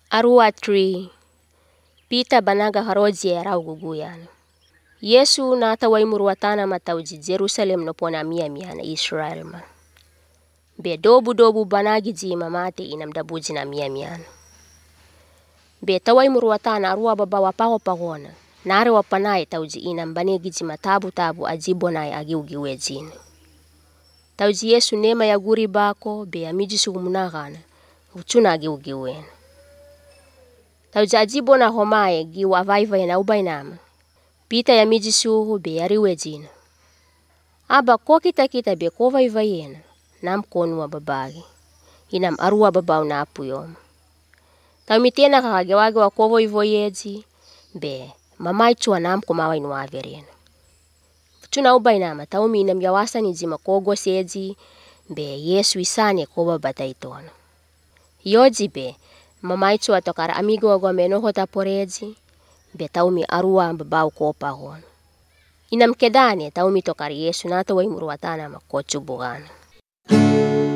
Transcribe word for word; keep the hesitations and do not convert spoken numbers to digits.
Arua three. Pita banaga haroji arau guguyan. Yesu na atawai muruatana matauji Jerusalem no pona mia mia na Israel ma. Be dobu dobu banagi ji mamate inam dabuji na mia mia. Be tawai muruatana arua babawa pago pagona. Nare wapanai tauji inam banegi ji matabu tabu ajibonai agiu giwejin. Tauji Yesu nema ya guri bako be amijisu gumunagana. Uchuna agiu giwen. Tauji ajibona homae giwa vaiva na ubainama. Pita ya mijisuhu be ariwejina. Aba ko kita kita be ko vaivayena. Nam konua babagi. Inam arua babau na apuyom. Tau mitena kakagewage wa ko voivoyeji be mamai chua nam kumawai nuaverena. Chuna ubainama tau mi inam yawasa ni jima kogo seji be Yesu isane koba bataitono. Yoji be mamai chua tokara amigo wago menoho taporeji be tau mi arua babau kopa hon. Inam kedane tau mi tokari Yesu na tawai muruatana makochu bugana.